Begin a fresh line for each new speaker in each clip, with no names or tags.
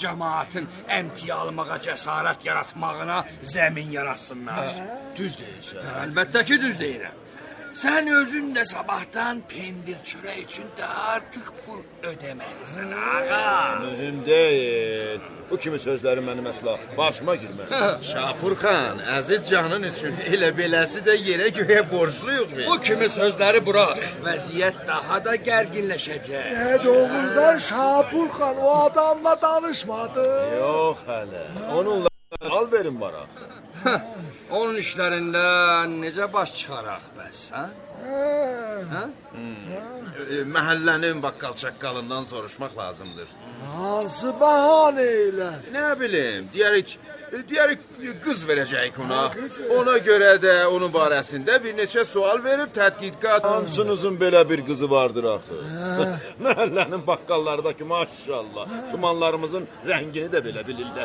cəmaatın əmtiyə almağa cəsarət yaratmağına zəmin yaratsınlar.
Düz deyirsən.
Əlbəttə ki, düz deyirəm. Sən özün də sabahdan pendir çörək üçün də artıq pul ödəməlisən, ağa.
Mühüm deyil. Bu kimi sözləri mənim əsla başıma girmir.
Şapur xan, əziz canın üçün elə beləsi də yerə göyə borcluyuq biz.
Bu kimi sözləri burax. Vəziyyət daha da gərginləşəcək.
Doğrudan Şapur xan o adamla danışmadı.
Yox hələ. Onunla al verin var axı.
Onun işlərindən necə baş çıxaraq bəs, hə?
Məhəllənin baqqal-çaqqalından soruşmaq lazımdır.
Hansı bəhanə ilə?
Nə bilim, deyərik qız verəcəyik ona. Ona görə də onun barəsində bir neçə sual verib tədqiqat.
Hansınızın belə bir qızı vardır axı? Məhəllənin baqqallardakı maşallah. Dumanlarımızın rəngini də belə bilirlər.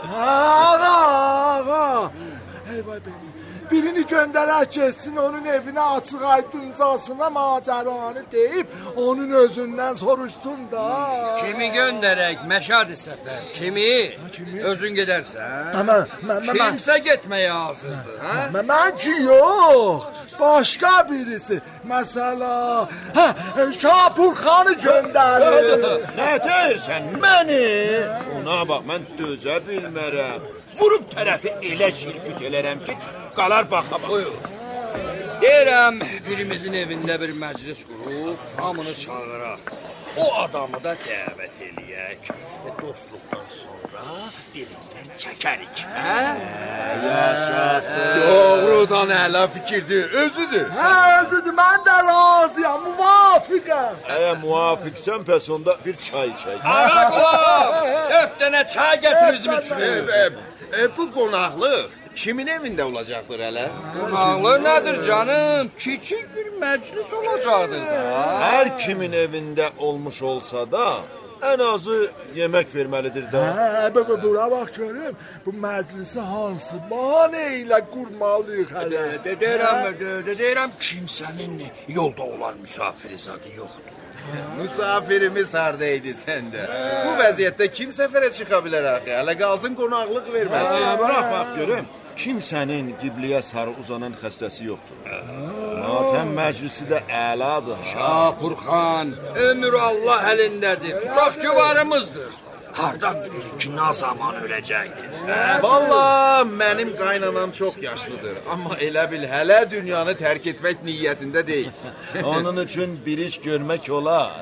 Ağa. Eyvay benim. Birini göndərək geçsin, onun evinə açıq aydıncasına macəranı deyib, onun özündən soruşsun da.
Kimi göndərək, Məşadi Səfər? Kimi? Özün gedərsən? Kimsə getməyə hazırdır, hə?
Mən ki, yox. Başqa birisi. Məsəla, Şapur xanı göndərir.
Nə deyirsən, məni? Ona bax, mən dözə bilmərəm. Vurub tərəfi elə şirküt elərəm ki, qalar baxa bax.
Buyur. Deyirəm, birimizin evində bir məclis qurub, hamını çağıraq. O adamı da dəvət eləyək. Dostluqdan sonra dilindən çəkərik.
Yaşasın.
Doğrudan əla fikirdir, özüdür.
Özüdür, mən də razıyam, muvafiqəm.
Əgər muvafiqsən, pəs onda bir çay içək.
Ağa qulaq, 4 dənə çay gətir bizim üçün.
Bu qonaqlıq kimin evində olacaqdır hələ?
Qonaqlıq nədir canım? Kiçik bir məclis olacaqdır da.
Hər kimin evində olmuş olsa da, ən azı yemək verməlidir də.
Bura bax görüm, bu məclisi hansı bəhanə ilə qurmalıyıq hələ.
Deyirəm, kimsənin yolda olan müsafiri zadı yoxdur.
Müsafirimiz hardaydı səndə? Bu vəziyyətdə kim səfərə çıxa bilər axı? Hələ qalsın qonaqlıq verməsin.
Bırax bax görüm, kimsənin qibliyə sarı uzanan xəstəsi yoxdur. Matəm məclisi də əladır.
Şapur xan, ömür Allah əlindədir. Tutaq ki, varımızdır. Hardan bilir ki, nə zaman öləcəkdir?
Valla, mənim qaynanam çox yaşlıdır. Amma elə bil, hələ dünyanı tərk etmək niyyətində deyil.
Onun üçün bir iş görmək olar.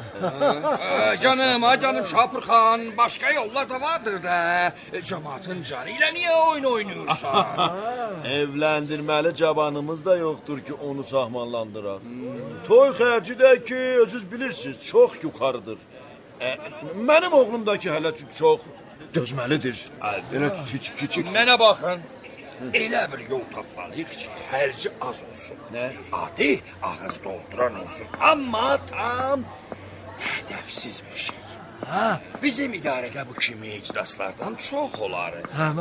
Canım Şapur xan, başqa yollar da vardır da. Cəmaatın canı ilə niyə oyun oynayırsan?
Evləndirməli cavanımız da yoxdur ki, onu sahmanlandıraq. Toy xərci də ki, özünüz bilirsiniz, çox yuxarıdır. Mənim oğlumdakı hələ çox dözməlidir. Elə kiçik.
Mənə baxın, elə bir yol tapmalıyıq ki, xərci az olsun. Adi ağız dolduran olsun. Amma tam hədəfsiz bir şey. Bizim idarədə bu kimi iclaslardan çox olar.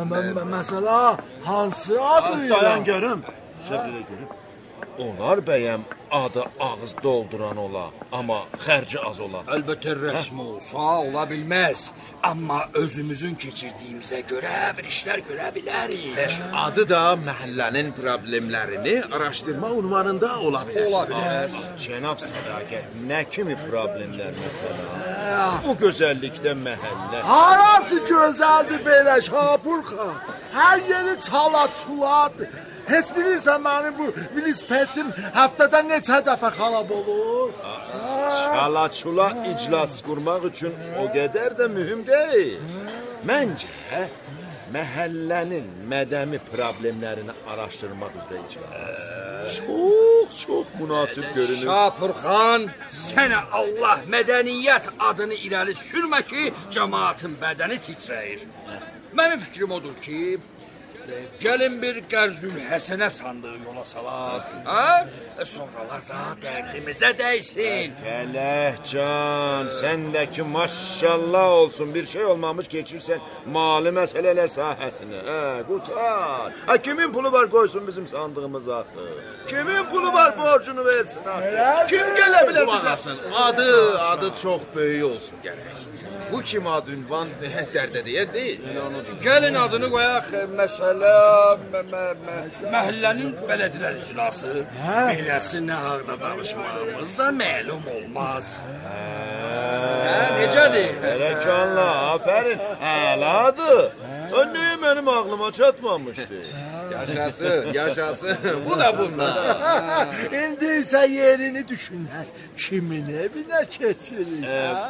Məsəla, hansı adı ilə?
Dayan görüm. Səbr görüm. Olar bəyəm adı ağız dolduran ola, amma xərci az ola.
Əlbəttə rəsmi olsa ola bilməz. Amma özümüzün keçirdiyimizə görə bir işlər görə bilərik.
Adı da məhəllənin problemlərini araşdırma ünvanında ola bilər.
Ola bilər.
Cənab Sədaqət, nə kimi problemlər məsələ? Bu gözəllikdə məhəllə.
Harası gözəldir belə Şapur xan? Hər yeri çala-çuladır. Heç bilirsən mənim bu velosipedim həftədə neçə dəfə xarab olur?
Çala-çula iclas qurmaq üçün o qədər də mühüm deyil. Məncə, məhəllənin mədəmi problemlərini araşdırmaq üzrə iclas. Çox münasib görünür.
Şapur xan, sənə Allah mədəniyyət adını irəli sürmə ki, cəmaatın bədəni titrəyir. Mənim fikrim odur ki, gəlin bir Qərzül Həsənə sandığı yola salaq. Sonralar da dərdimizə dəysin.
Fələhcan, səndəki maşallah olsun, bir şey olmamış keçirsən mali məsələlər sahəsinə. Qutar. Kimin pulu var qoysun bizim sandığımız axı? Kimin pulu var borcunu versin axı? Kim gələ bilər bizə?
Adı çox böyük olsun gərək. Bu kim ad ünvan dərdə deyə deyil.
Gəlin adını qoyaq, məsələ məhəllənin bələdiyyələr icrası. Beləsi nə haqda danışmağımız da məlum olmaz. Necədir?
Bərəkallah, afərin. Əladır. Niyə mənim ağlıma çatmamışdı?
Yaşasın. Bu da bundan.
İndi isə yerini düşünər. Kimin evinə keçirik?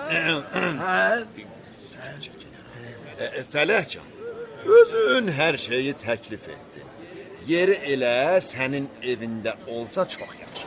Fələkcan, özün hər şeyi təklif etdin. Yeri elə sənin evində olsa çox yaxşı.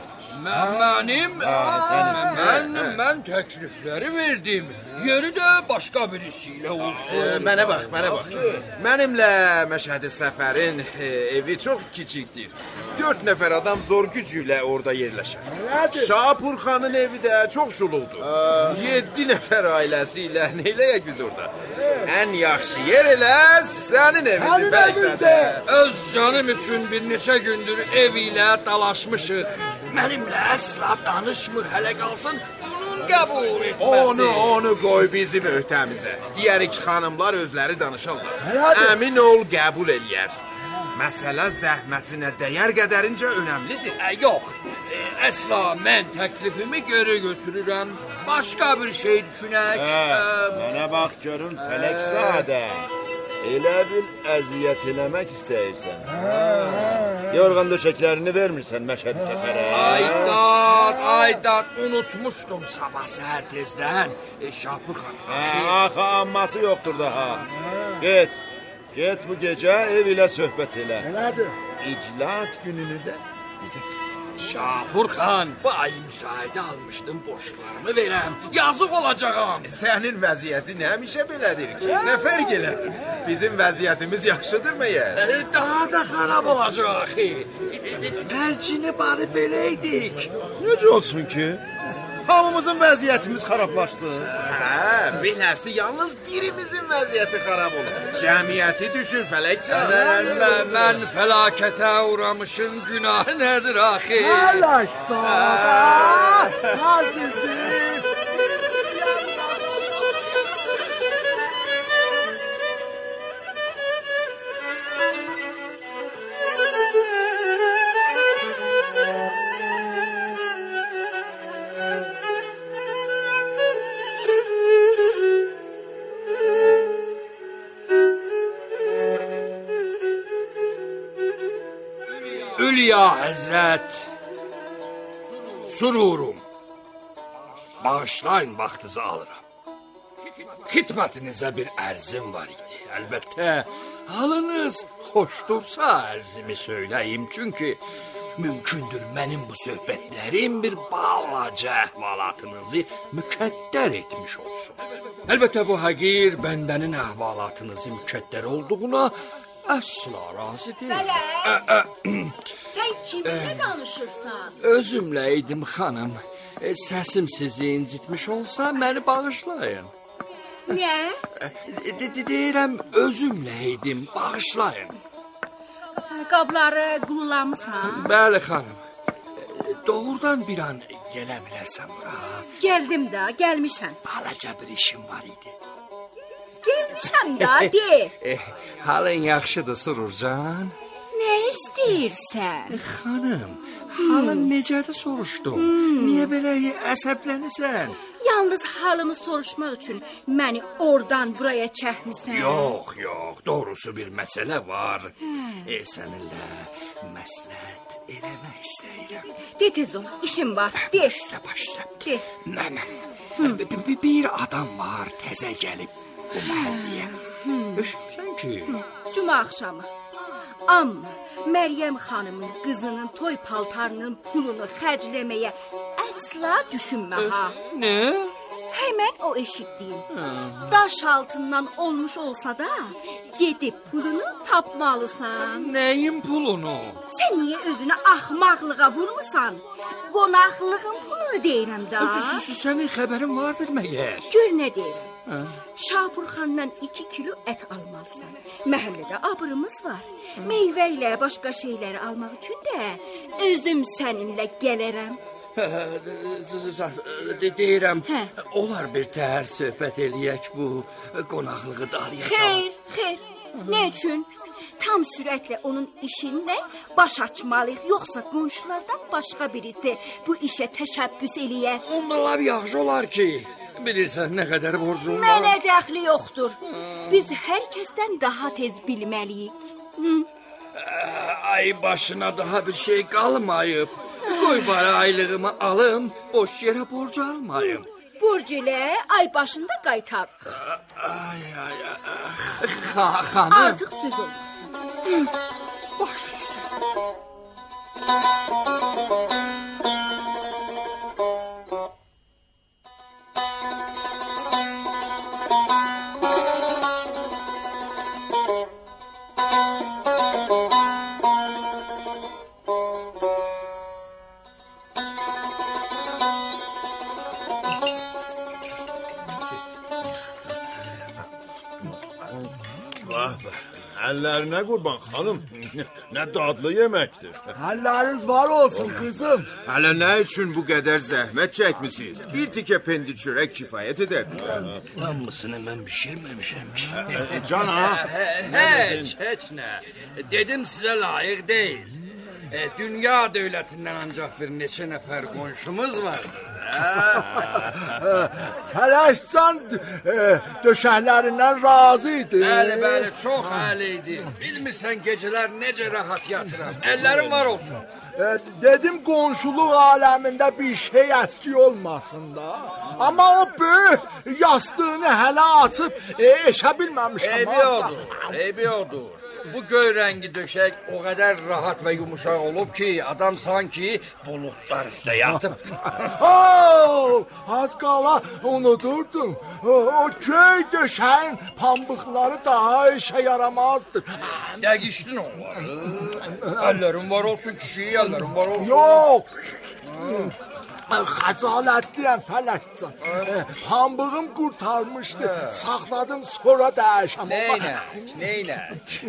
Mən təklifləri verdim. Yeri də başqa birisi ilə olsun.
Mənə bax. Mənimlə Məşədi Səfərin evi çox kiçikdir. 4 nəfər adam zor gücüylə orada yerləşir. Şapurxanın evi də çox şuluqdur. 7 nəfər ailəsi ilə neyləyək biz orada? Ən yaxşı yer elə sənin evindir Bəyzədə.
Öz canım üçün bir neçə gündür ev ilə dalaşmışıq. Mənimlə əsla danışmır, hələ qalsın bunun qəbul etməsi.
Onu qoy bizim öhdəmizə. Digərik xanımlar özləri danışarlar. Əmin ol qəbul eləyər. Məsələ zəhmətinə dəyər qədərincə önəmlidir.
Yox, əsla mən təklifimi geri götürürəm. Başqa bir şey düşünək.
Mənə bax görün Fələkzadə. Elə bil əziyyət eləmək istəyirsən. Yorğan döşəklərini vermirsən Məşədi Səfərə.
Aydat, unutmuşdum sabah səhər tezdən. Şapurxan.
Axı, amması yoxdur daha. Get bu gecə ev ilə söhbət elə.
Elədir.
İclas gününü də bizə.
Şapurxan, bu ay müsaidə almışdım, boşlarımı verəm. Yazıq olacağam.
Sənin vəziyyətin həmişə belədir ki, nə fərq elər? Bizim vəziyyətimiz yaxşıdır məyər?
Daha da xarab olacaq. Tərcini bari beləydik.
Necə olsun ki? Hamımızın vəziyyətimiz xarablaşsın.
Beləsi yalnız birimizin vəziyyəti xarab olur. Cəmiyyəti düşün Fələkcan.
Mən fəlakətə uğramışım, günahı nədir axı?
Azizim.
Hülya Həzrət, sururum, bağışlayın vaxtınızı alıram. Xidmətinizə bir ərzim var idi. Əlbəttə, halınız xoşdursa ərzimi söyləyim. Çünki mümkündür mənim bu söhbətlərim bir balaca əhvalatınızı mükəddər etmiş olsun. Əlbəttə bu həqir bəndənin əhvalatınızı mükəddər olduğuna əsla razı deyil.
Sən kiminlə danışırsan?
Özümlə idim xanım. Səsim sizi incitmiş olsa məni bağışlayın.
Niyə?
Deyirəm, özümlə idim, bağışlayın.
Qabları qurulamısan?
Bəli xanım. Doğrudan bir an gələ bilərsən bura.
Gəldim də, gəlmişəm.
Balaca bir işim var idi.
Gəlmişəm də, de.
Halın yaxşıdır Sururcan.
Nə istəyirsən?
Xanım, halın necədir soruşdum. Niyə belə əsəblənirsən?
Yalnız halımı soruşmaq üçün məni oradan buraya çəkmisən.
Yox, doğrusu bir məsələ var. Səninlə məsləhət eləmək istəyirəm.
De tez ol, işim var, de.
Başla.
De.
Bir adam var, təzə gəlib bu məhəlləyə. Eşitmirsən ki?
Cuma axşamı. Amma Məryəm xanımın qızının toy paltarının pulunu xərcləməyə əsla düşünmə ha.
Nə?
Həmən o eşitdiyin. Daş altından olmuş olsa da gedib pulunu tapmalısan.
Nəyin pulunu?
Sən niyə özünə axmaqlığa vurmusan? Qonaqlığın pulunu deyirəm da.
Sənin xəbərin vardır məgər?
Gör nə deyirəm. Şapurxandan 2 kilo ət almalısan. Məhəllədə abırımız var. Meyvə ilə başqa şeyləri almaq üçün də özüm səninlə gələrəm.
Deyirəm, olar bir təhər söhbət eləyək bu qonaqlığı dalıya salın.
Xeyr. Nə üçün? Tam sürətlə onun işinlə baş açmalıyıq. Yoxsa qonşulardan başqa birisi bu işə təşəbbüs eləyər.
Onda lap yaxşı olar ki, bilirsən nə qədər borcum var.
Mənə dəxli yoxdur. Biz hər kəsdən daha tez bilməliyik.
Ay başına daha bir şey qalmayıb. Qoy bari aylığımı alım, boş yerə borc almayım.
Borc ilə ay başında qaytar.
Xanım.
Artıq söz olmasın.
Baş üstə.
Əllərinə qurban xanım. Nə dadlı yeməkdir.
Əlləriniz var olsun qızım.
Hələ nə üçün bu qədər zəhmət çəkmisiniz? Bir tikə pendi çörək kifayət edər.
Hamısını mən bişirməmişəm ki.
Can ha?
Heç nə. Dedim sizə layiq deyil. Dünya dövlətindən ancaq bir neçə nəfər qonşumuz var.
Fələşcan döşəklərindən razı idi.
Bəli, çox əli idi. Bilmirsən gecələr necə rahat yatıram. Əllərim var olsun.
Dedim qonşuluq aləmində bir şey əski olmasın da. Amma o böyük yastığını hələ açıb eşə bilməmişəm.
Eybi odur. Bu göy rəngi döşək o qədər rahat və yumuşaq olub ki, adam sanki buludlar üstə yatıb.
Az qala unudurdum. O göy döşəyin pambıqları daha işə yaramazdır.
Dəqiqdin onları. Əllərim var olsun kişi, əllərim var olsun.
Yox. Xəcalətliyəm Fələkcan. Pambığım qurtarmışdı. Saxladım sonra dəyişəm.
Neynə?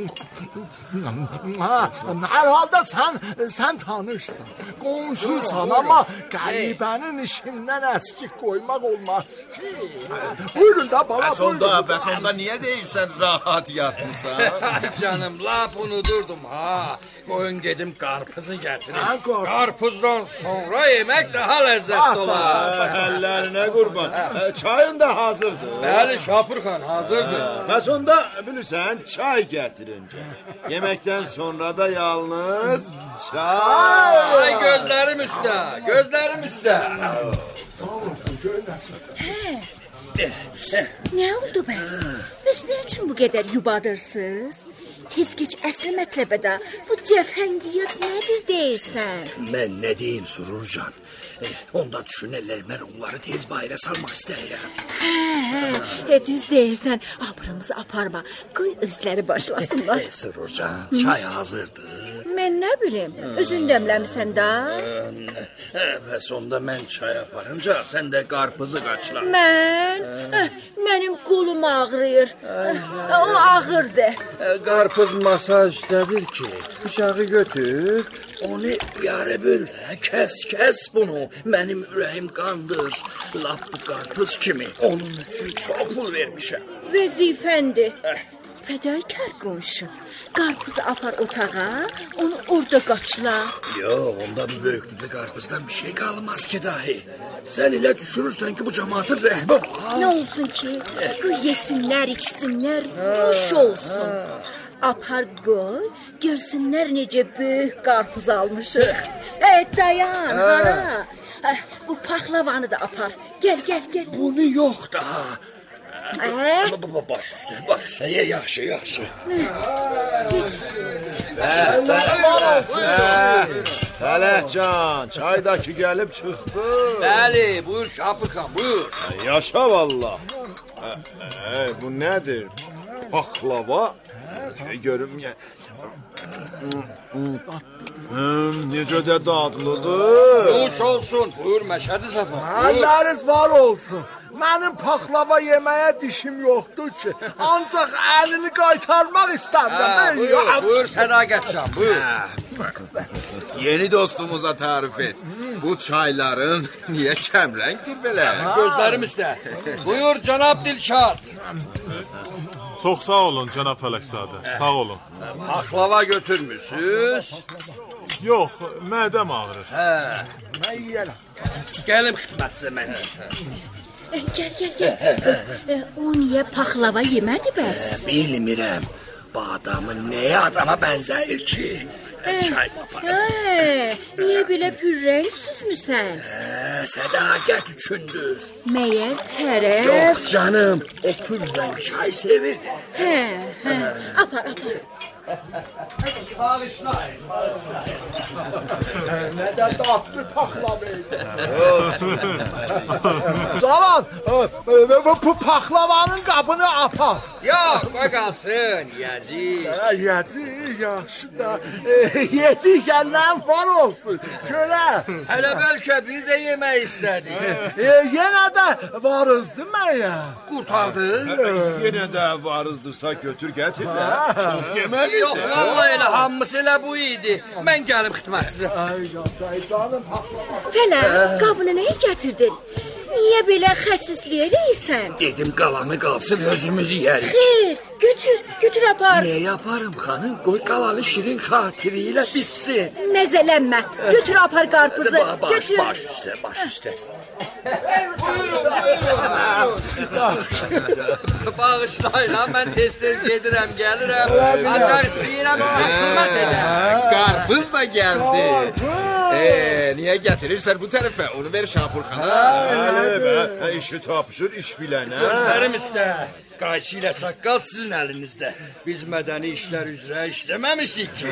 Hər halda sən tanışsan. Qonşusan, amma qəribənin işindən əskik qoymaq olmaz ki. Buyurun da bala, buyurun.
Bəs onda niyə deyirsən rahat yatmışsan?
Ay canım, lap unudurdum ha. Qoyun gedim qarpızı gətirin. Qarpızdan sonra yemək daha ləzzətli olar.
Əllərinə qurban. Çayın da hazırdır.
Bəli, Şapur xan, hazırdır.
Bəs onda bilirsən, çay gətirincə. Yeməkdən sonra da yalnız çay.
Ay gözlərim üstə, gözlərim üstə.
Sağ olasın, görünəsin.
Nə oldu bəs? Siz nə üçün bu qədər yubadırsınız? Tez geç əsr mətləbədə bu cəfəngiyat nədir deyirsən?
Mən nə deyim Sururcan? Onda düşünərlər mən onları tez bayıra salmaq istəyirəm.
Düz deyirsən. Abrımızı aparma. Qoy özləri başlasınlar.
Sururcan, çay hazırdır.
Mən nə bilim, özün dəmləmisən də?
Bəs onda mən çay aparınca sən də qarpızı qaçla.
Mənim qolum ağrıyır. O ağırdır.
Qarpız masa üstədir ki, bıçağı götür, onu yarı böl, kəs bunu. Mənim ürəyim qandır, lap bu qarpız kimi. Onun üçün çox pul vermişəm.
Vəzifəndir. Fədaikar qonşu. Qarpızı apar otağa, onu orada qaçla.
Yox, onda bu böyüklükdə qarpızdan bir şey qalmaz ki dahi. Sən elə düşünürsən ki, bu cəmaatın rəhmi var.
Nə olsun ki, qoy yesinlər, içsinlər, nuş olsun. Apar qoy, görsünlər necə böyük qarpız almışıq. Dayan, hara? Bu paxlavanı da apar. Gəl.
Bunu yox da. Baş üstə, yaxşı.
Fələkcan, çaydakı gəlib çıxdı.
Bəli, buyur Şapur xan, buyur.
Yaşa vallah. Bu nədir? Paxlava? Görüm. Necə də dadlıdır.
Nuş olsun, buyur Məşədi Səfa.
Əlləriniz var olsun. Mənim paxlava yeməyə dişim yoxdur ki. Ancaq əlini qaytarmaq istərdim.
Buyur Sədaqətcan, buyur.
Yeni dostumuza tarif et. bu çayların niye kəmrəngdir belə?
Gözlərim üstə. Buyur cənab Dilşad.
Çox sağ olun cənab Fələkzadə. Sağ olun.
Paxlava götürmüsüz?
Yox, mədəm ağrır.
Mən yiyərəm.
Gəlim xidmətçi mən.
Gəl. O niyə paxlava yemədi bəs?
Bilmirəm. Bu adamın nəyə adama bənzəyir ki? Çay papar.
Niyə belə pürrəng süzmüsən?
Sədaqət üçündür.
Məyər tərəf?
Yox canım, o pürrəng çay sevir.
Apar.
Bağışlayın.
Nə də dadlı paxlavaydı. Cavan, bu paxlavanın qabını apar.
Yox, qoy qalsın, yiyəcək.
Yiyəcək, yaxşı da. Yedik gəllən var olsun. Görə.
Hələ bəlkə bir də yemək istədik.
Yenə də varızdı məyə.
Qurtardıq.
Yenə də varızdırsa götür gətir də. Çox yeməli.
Yox, vallahi elə hamısı elə bu idi. Mən gəlim xidmətçi.
Ay canım paxlava.
Fələ, qabını nəyə gətirdin? Niyə belə xəsisliyə deyirsən?
Dedim qalanı qalsın, özümüz yeyərik.
Xeyr, götür apar.
Nə yaparım xanım? Qoy qalanı şirin xatiri ilə bitsin.
Məzələnmə, götür apar qarpızı. Götür.
Baş üstə. Bağışlayın, mən tez-tez gedirəm, gəlirəm. Ancaq istəyirəm sizə xidmət edəm.
Qarpız da gəldi. Niyə gətirirsən bu tərəfə? Onu ver Şapurxana.
İşi tapışır, iş bilənə.
Gözlərim üstə. Qayçı ilə saqqal sizin əlinizdə. Biz mədəni işlər üzrə işləməmişik ki.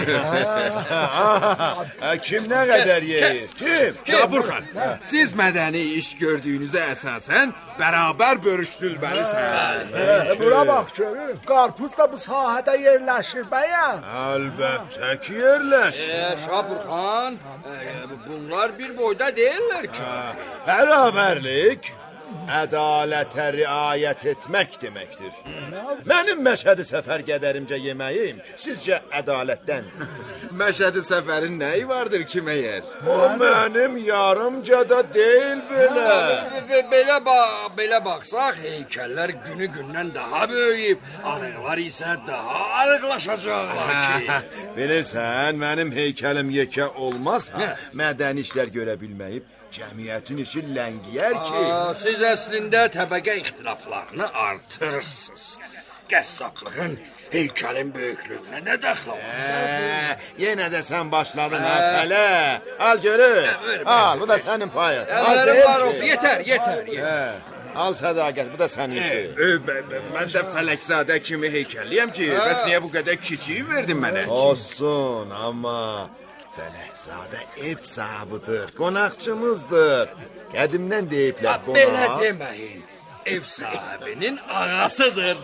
Kim nə qədər yeyir? Kim?
Şapurxan, siz mədəni iş gördüyünüzə əsasən bərabər bölüşdürməlisiniz.
Bura bax görün. Qarpız da bu sahədə yerləşir bəyəm.
Əlbəttə ki yerləşir.
Şapurxan, bunlar bir boyda deyirlər ki.
Bərabərlik ədalətə riayət etmək deməkdir. Mənim Məşədi Səfər qədərimcə yeməyim sizcə ədalətdəndir.
Məşədi Səfərin nəyi vardır ki məyər?
O mənim yarımca da deyil belə.
Belə baxsaq, heykəllər günü-gündən daha böyüyüb, arıqlar isə daha arıqlaşacaqlar ki.
Bilirsən, mənim heykəlim yekə olmazsa, mədəni işlər görə bilməyib, cəmiyyətin işi ləngiyər ki.
Siz əslində təbəqə ixtilaflarını artırırsınız. Qəssablığın heykəlin böyüklüyünə nə dəxli var?
Yenə də sən başladın ha Fələ. Al görür. Al, bu da sənin payın.
Əllərim var olsun, yetər.
Al sədaqət, bu da sənin işi.
Mən də Fələkzadə kimi heykəlliyəm ki, bəs niyə bu qədər kiçiyi verdin mənə?
Olsun, amma Fələkzadə ev sahibidir, qonaqçımızdır. Qədimdən deyiblər qonaq.
Belə deməyin. Ev sahibinin ağasıdır.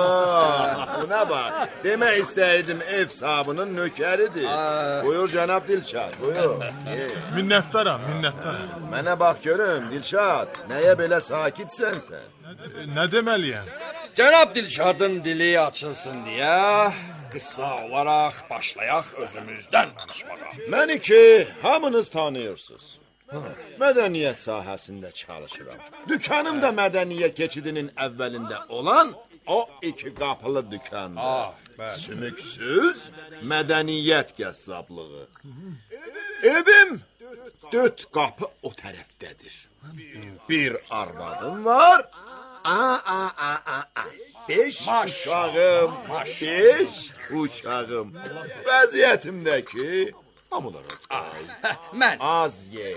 Buna bax. Demək istəyirdim ev sahibinin nökəridir. Buyur cənab Dilşad, buyur.
Minnətdaram.
Mənə bax görüm Dilşad, nəyə belə sakitsən sən?
Nə deməliyəm?
Cənab Dilşadın dili açılsın deyə qısa olaraq başlayaq özümüzdən danışmağa.
Məni ki, hamınız tanıyırsınız. Mədəniyyət sahəsində çalışıram. Dükanım da mədəniyyət keçidinin əvvəlində olan o iki qapılı dükandır. Sümüksüz mədəniyyət qəssablığı. Evim 4 qapı o tərəfdədir. Bir arvadım var. 5 uşağım. 5 uşağım. Vəziyyətimdəki hamılar
Mən
az ye.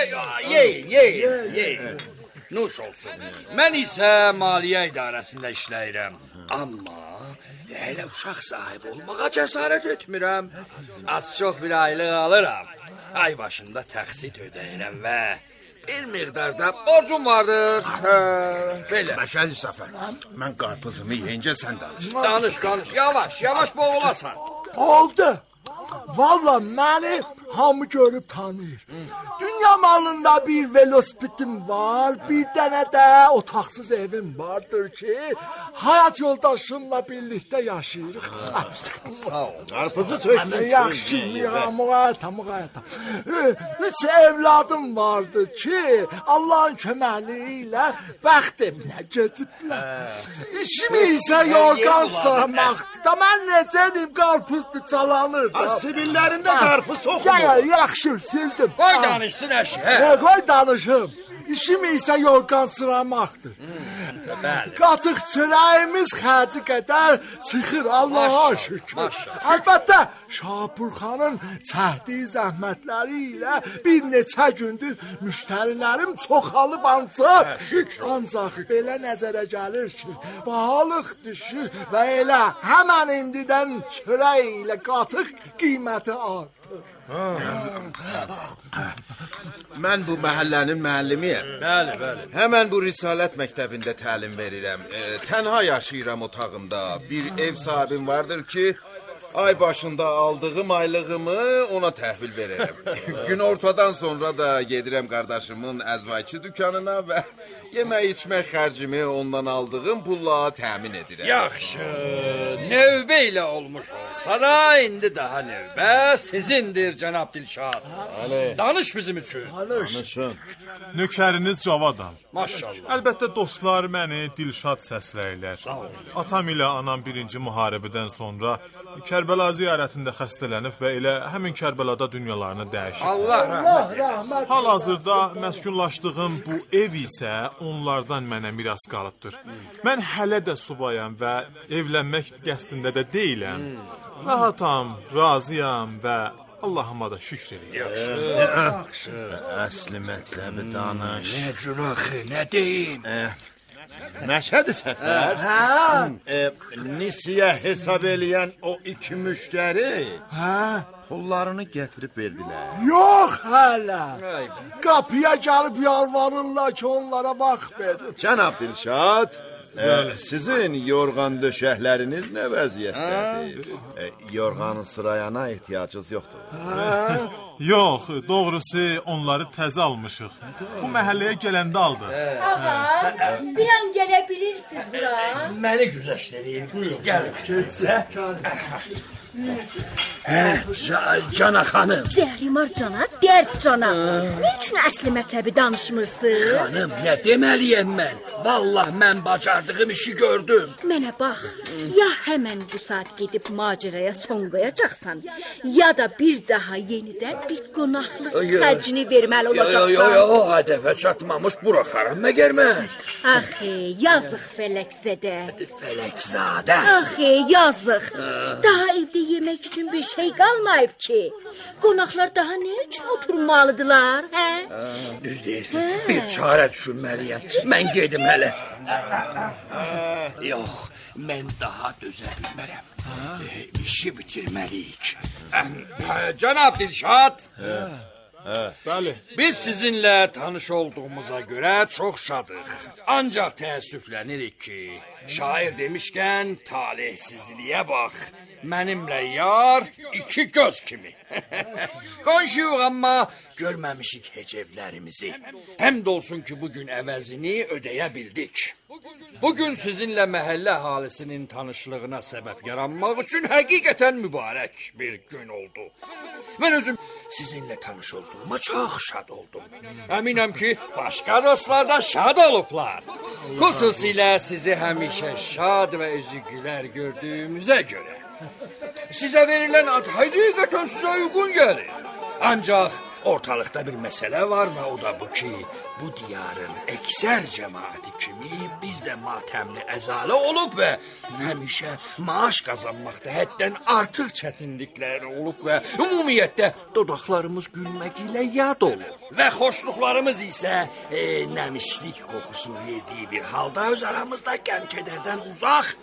Yeyin. Nuş olsun. Mən isə maliyyə idarəsində işləyirəm. Amma elə uşaq sahibi olmağa cəsarət etmirəm. Az çox bir aylıq alıram. Ay başında təxsit ödəyirəm və bir miqdarda borcum vardır. Belə.
Məşədi Səfər, mən qarpızımı yeyincə sən danış.
Danış. Yavaş boğulasan.
Oldu. Valla məni hamı görüb tanıyır. Dünya malında bir velosipedim var, bir dənə də otaqsız evim vardır ki, hayat yoldaşımla birlikdə yaşayırıq.
Sağ ol.
Qarpızı tökdün.
Yaxşı, müğayət. 3 evladım vardı ki, Allah'ın köməkliyi ilə bəxt evinə gediblər. İşimi isə yorgan sığmaqdır da, mən necə edeyim, qarpızdır, calanır da.
Sibillərində qarpız toxunur.
Yaxşı, sildim.
Qoy danışsın əşi, hə?
Qoy danışım. İşim isə yorgan sıramaqdır.
Bəli.
Qatıq çörəyimiz xərci qədər çıxır, Allaha şükür. Əlbəttə, Şapurxanın çəkdiyi zəhmətləri ilə bir neçə gündür müştərilərim çoxalıb ancaq belə nəzərə gəlir ki, bahalıq düşür və elə həmən indidən çörək ilə qatıq qiyməti artır.
Mən bu məhəllənin müəllimiyəm.
Bəli.
Həmən bu Risalət məktəbində təlim verirəm. Tənha yaşayıram otağımda. Bir ev sahibim vardır ki, ay başında aldığım aylığımı ona təhvil verirəm. Gün ortadan sonra da gedirəm qardaşımın əzvayçı dükanına və yemək içmək xərcimi ondan aldığım pulla təmin edirəm.
Yaxşı, növbə ilə olmuş olsa da, indi daha növbə sizindir, cənab Dilşad. Danış bizim üçün.
Danışın.
Nökəriniz Cavadam.
Maşallah.
Əlbəttə dostlar məni Dilşad səsləyirlər.
Sağ olun.
Atam ilə anam 1-ci müharibədən sonra Kərbəla ziyarətində xəstələnib və elə həmin Kərbəlada dünyalarını dəyişib.
Allah rəhmət.
Hal-hazırda məskunlaşdığım bu ev isə onlardan mənə miras qalıbdır. Mən hələ də subayam və evlənmək qəsdində də deyiləm. Rahatam, razıyam və Allahıma da şükr edirəm.
Əsli mətləbi danış.
Nə cür axı, nə deyim?
Məşədi Səfər. Nisiyə hesab eləyən o 2 müştəri pullarını gətirib verdilər.
Yox hələ. Qapıya gəlib yalvarırlar ki, onlara vaxt verin.
Cənab Dilşad, sizin yorğan döşəkləriniz nə vəziyyətdədir? Yorğanı sırayana ehtiyacınız yoxdur.
Yox, doğrusu onları təzə almışıq. Bu məhəlləyə gələndə aldı.
Ağa, bir an gələ bilirsiniz bura.
Məni güzəşdirin. Buyurun. Gəlin. Cana xanım.
Zəhrimar cana, dərd cana. Ne üçün əsli mətləbi danışmırsınız?
Xanım, nə deməliyəm mən? Vallahi mən bacardığım işi gördüm.
Mənə bax, ya həmən bu saat gedib maceraya son qoyacaqsan, ya da bir daha yenidən bir qonaqlıq xərcini verməli olacaqsan.
Yo, hədəfə çatmamış buraxaram məgər mən.
Axı, yazıq Fələkzədə.
Fələkzadə.
Axı, yazıq. Daha evdə yemək üçün bir şey qalmayıb ki. Qonaqlar daha nə üçün oturmalıdılar, hə?
Düz deyirsən, bir çarə düşünməliyəm. Mən gedim hələ. Yox, mən daha dözə bilmərəm. İşi bitirməliyik. Cənab Dilşad.
Bəli.
Biz sizinlə tanış olduğumuza görə çox şadıq. Ancaq təəssüflənirik ki, şair demişkən talihsizliyə bax. Mənimlə yar 2 göz kimi. Qonşuyuq amma görməmişik heç evlərimizi. Həmd olsun ki, bugün əvəzini ödəyə bildik. Bugün sizinlə məhəllə əhalisinin tanışlığına səbəb yaranmaq üçün həqiqətən mübarək bir gün oldu. Mən özüm sizinlə tanış olduğuma çox şad oldum. Əminəm ki, başqa dostlar da şad olublar. Xüsusilə sizi həmişə şad və üzü gülər gördüyümüzə görə. Sizə verilən ad həqiqətən sizə uyğun gəlir. Ancaq ortalıqda bir məsələ var və o da bu ki, bu diyarın əksər cəmaəti kimi biz də matəmli əzalə olub və həmişə maaş qazanmaqda həddən artıq çətinliklər olub və ümumiyyətlə dodaqlarımız gülmək ilə yad olur. Və xoşluqlarımız isə nəmişlik qoxusu verdiyi bir halda öz aramızda qəm-kədərdən uzaq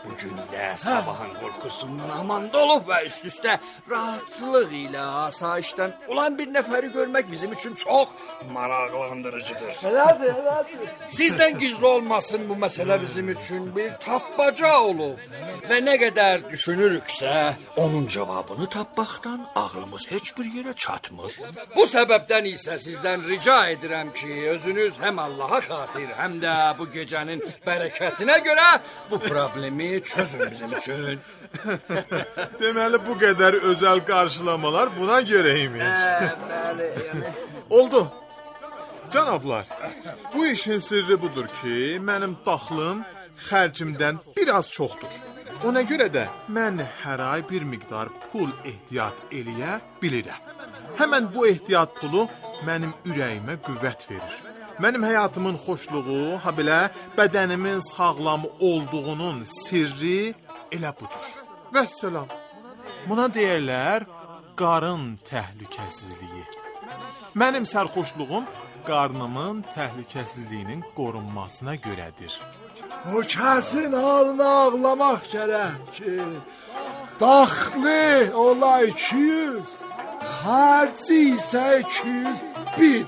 bugün ilə sabahın qorxusundan amanda olub və üst-üstə rahatlıq ilə asayişdən olan bir nəfəri görmək bizim üçün çox maraqlandırıcıdır.
Elədir.
Sizdən gizli olmasın, bu məsələ bizim üçün bir tapmaca olub və nə qədər düşünürüksə, onun cavabını tapmaqdan ağlımız heç bir yerə çatmır. Bu səbəbdən isə sizdən rica edirəm ki, özünüz həm Allaha xatir, həm də bu gecənin bərəkətinə görə bu problemi çözün bizim üçün.
Deməli bu qədər özəl qarşılamalar buna görəymiş.
Bəli, yəni
Oldu. Cənablar, bu işin sirri budur ki, mənim daxlım xərcimdən biraz çoxdur. Ona görə də mən hər ay bir miqdar pul ehtiyat eləyə bilirəm. Həmən bu ehtiyat pulu mənim ürəyimə qüvvət verir. Mənim həyatımın xoşluğu, ha belə bədənimin sağlam olduğunun sirri elə budur. Vəssalam. Buna deyirlər qarın təhlükəsizliyi. Mənim sərxoşluğum qarnımın təhlükəsizliyinin qorunmasına görədir.
O kəsin halına ağlamaq gərək ki, daxlı ola 200, xərci isə 201.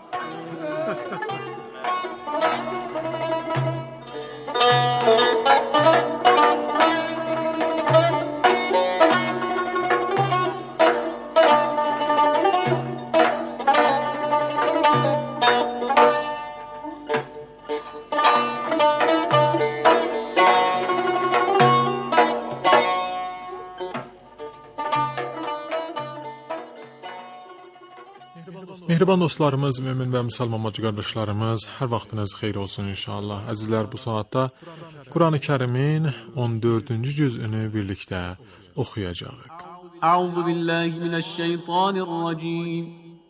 Mehriban dostlarımız, mümin və müsəlman bacı qardaşlarımız, hər vaxtınız xeyir olsun inşallah. Əzizlər, bu saatda Qurani-Kərimin 14-cü cüzünü birlikdə oxuyacağıq.
Əuzu billahi minəşşeytanirracim.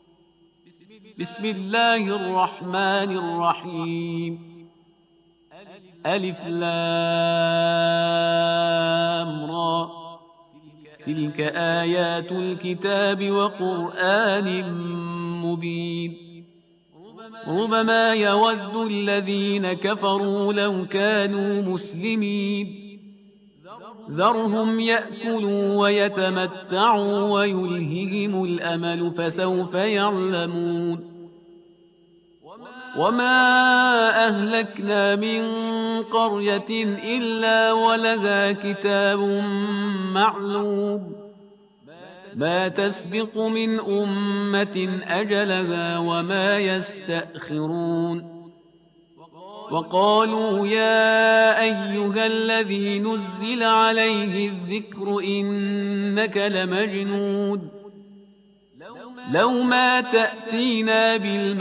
Bismillahirrahmanirrahim. Elif lam ra. تلك آيات الكتاب وقرآن مبين ربما يود الذين كفروا لو كانوا مسلمين ذرهم يأكلوا ويتمتعوا ويلههم الأمل فسوف يعلمون وما أهلكنا من قرية إلا ولها كتاب معلوم ما تسبق من أمة أجلها وما يستأخرون وقالوا يا أيها الذي نزل عليه الذكر إنك لمجنون لو ما تأتينا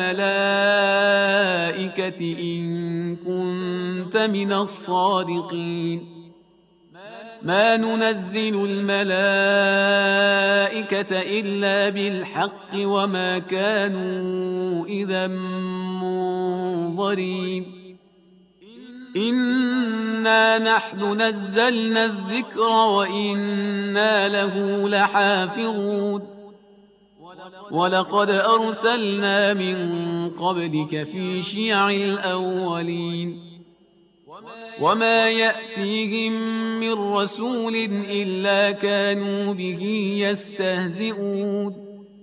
بالملائكة إن كنت من الصادقين ما ننزل الملائكة إلا بالحق وما كانوا إذا منظرين إنا نحن نزلنا الذكر وإنا له لحافظون ولقد أرسلنا من قبلك في شيع الأولين وما يأتيهم من رسول إلا كانوا به يستهزئون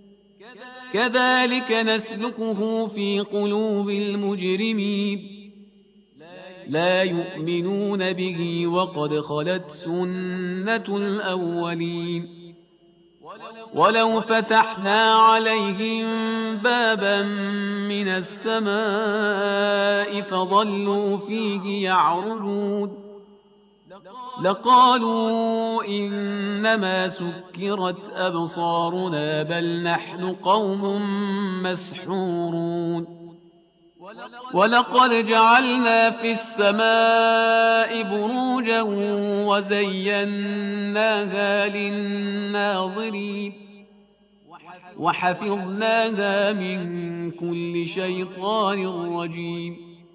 كذلك نسلكه في قلوب المجرمين لا يؤمنون به وقد خلت سنة الأولين ولو فتحنا عليهم بابا من السماء فظلوا فيه يعرجون لقالوا إنما سكرت أبصارنا بل نحن قوم مسحورون ولقد جعلنا في السماء بروجا وزيناها للناظرين وحفظناها من كل شيطان رجيم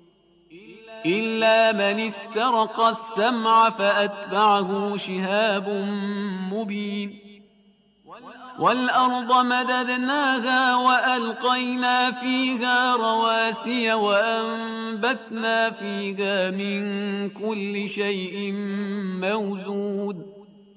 إلا من استرق السمع فأتبعه شهاب مبين والأرض مددناها وألقينا فيها رواسي وأنبتنا فيها من كل شيء موزون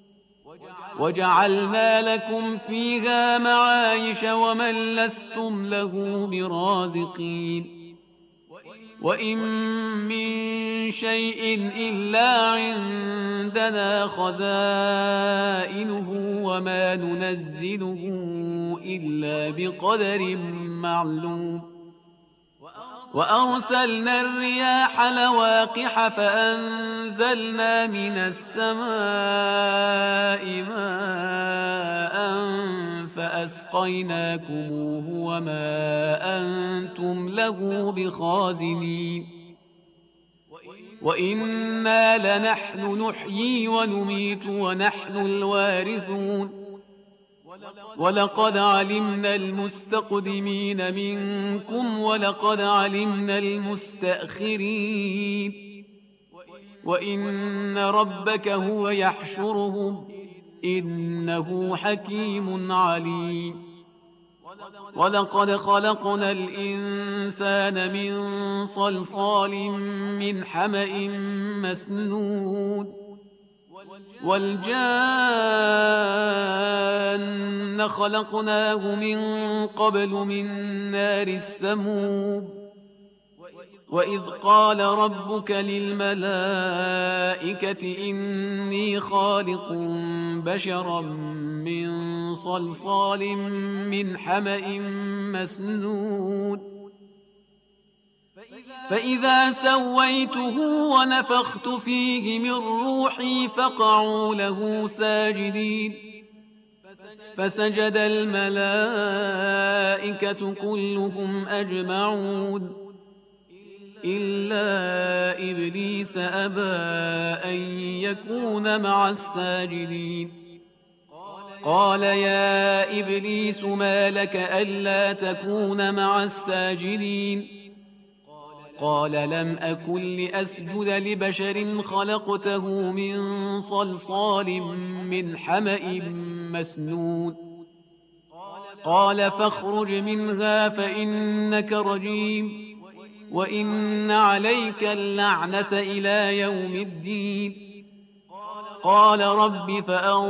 وجعلنا لكم فيها معايش ومن لستم له برازقين وإن من شيء إلا عندنا خزائنه وما ننزله إلا بقدر معلوم وأرسلنا الرياح لواقح فأنزلنا من السماء ماء فأسقيناكموه وما أنتم له بخازنين وإنا لنحن نحيي ونميت ونحن الوارثون ولقد علمنا المستقدمين منكم ولقد علمنا المستأخرين وإن ربك هو يحشرهم إنه حكيم عليم ولقد خلقنا الإنسان من صلصال من حمأ مسنون والجان خلقناه من قبل من نار السموم وإذ قال ربك للملائكة إني خالق بشرا من صلصال من حمأ مسنون فإذا سويته ونفخت فيه من روحي فقعوا له ساجدين فسجد الملائكة كلهم أجمعون إلا إبليس أبى أن يكون مع الساجدين قال يا إبليس ما لك ألا تكون مع الساجدين قال لم أكن لأسجد لبشر خلقته من صلصال من حمأ مسنون قال فاخرج منها فإنك رجيم وإن عليك اللعنة إلى يوم الدين قال رب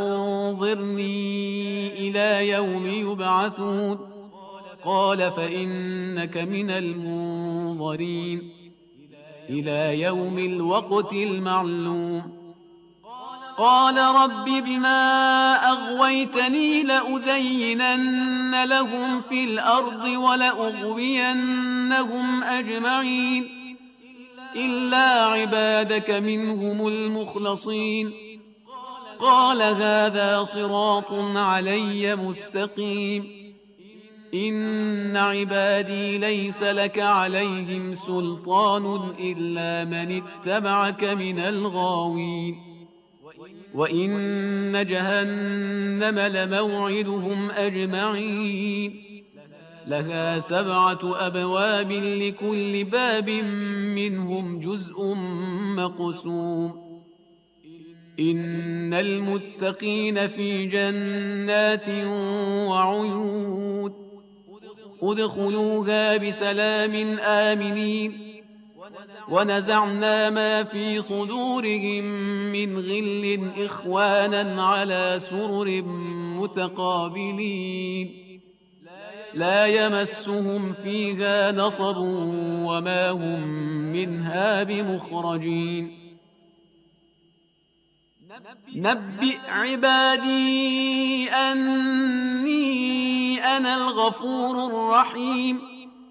فأنظرني إلى يوم يبعثون قال فإنك من المنظرين إلى يوم الوقت المعلوم قال رب بما أغويتني لأزينن لهم في الأرض ولأغوينهم أجمعين إلا عبادك منهم المخلصين قال هذا صراط علي مستقيم إن عبادي ليس لك عليهم سلطان إلا من اتبعك من الغاوين وإن جهنم لموعدهم أجمعين لها 7 أبواب لكل باب منهم جزء مقسوم إن المتقين في جنات وعيون ادخلوها بسلام آمنين ونزعنا ما في صدورهم من غل إخوانا على سرر متقابلين لا يمسهم فيها نصب وما هم منها بمخرجين نبئ عبادي أني أنا الغفور الرحيم